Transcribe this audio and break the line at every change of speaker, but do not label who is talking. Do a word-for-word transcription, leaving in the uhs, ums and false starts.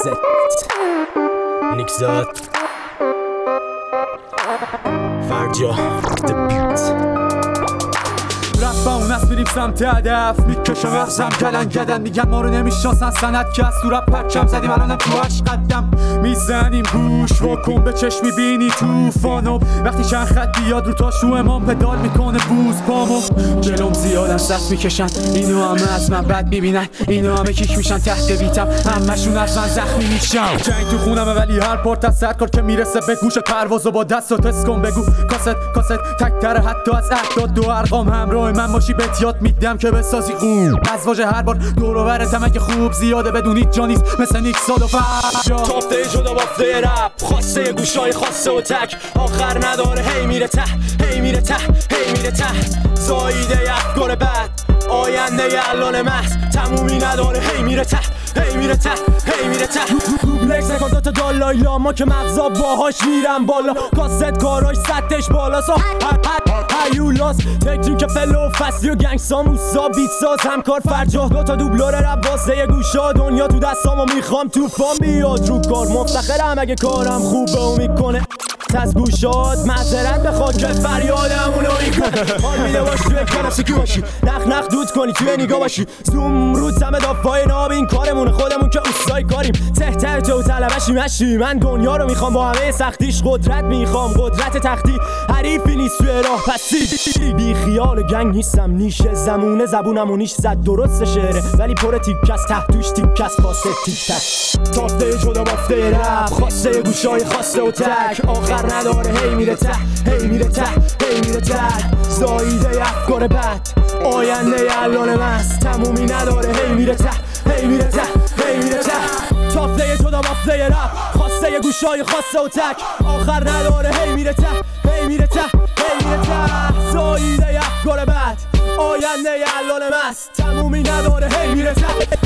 کاست نیکزاد فرجا
رفت با اون است میریم سمت هدف میکشه مغزم گلن گدن میگن ما رو نمیشناسن سند که از تو رپ پرچم زدیم الانم تو هشت قدم میزنیم گوش واکن به چشم میبینی توفانو وقتی چند خط بیاد رو تا شو امام پدال میکنه بوز پامو جلوم زیادن سخت میکشن اینو همه از من بد میبینن اینو همه کیک میشن تحت بیتم همشون از من زخمی میشن جنگ تو خونمه ولی هر پارت از سرکار که میرسه به گوش پروازو با دست و تست کن بگو کاست کاست تکتره حتی از اعداد دو ارقام همراه من باشی بهت یاد میدم که بسازی خوب از واژه هر بار دور و برتم اگه خوب زیاده بدونید جا نیست مثل نیکزاد و فرجا
تافته جدا بافته رپ خواسته گوشای خاصه و تک آخر نداره هی میره ته هی میره ته هی میره ته زاییده افکار بد آینده الان محض تمومی نداره هی میره ته هی میره ته هی میره ته دوبلکس نکازات دالای لاما که مغزا باهاش میرم بالا کاست کاراش سطحش بالا سا هیولاس تکنیک فلو فصلی و گنگ ساموسا بیت ساز همکار فرجا دو تا دوبلور رب واسه گوشا دنیا تو دستامو میخوام توفان بیاد رو کار مفتخرم اگه کارم خوبه و میکنه از گوشات معذرت بخواد که فریادمونو میکنه حال میده باش توی کنسکی باشی نخ نخ دود کنی توی نگاه باشی زوم رو تمه دافای ناب این کارمونه خودمون که اوستای کاریم ته ته تو طلبشی مشی من دنیا رو میخوام با همه سختیش قدرت میخوام قدرت تختی حریفی نیست توی راه پسی بی خیال گنگ نیستم نیشه زمونه زبونم و نیش زد درست شعره ولی پر تیکس ته توش تیکس پاسه تیک تک تافته جدا بافته رپ خواسته گوشای خاصه و تک آخر نداره هی میره ته هی میره ته هی میره ته زاییده افکار بد آینده الان مست تمومی نداره هی میره ته هی میره ته هی میره ته تافته جدا بافته رپ خواسته گوشای خاصه و تک آخر نداره هی میره ته هی میره ته هی میره ته زاییده افکار بد آینده الان مست تمومی نداره هی میره ته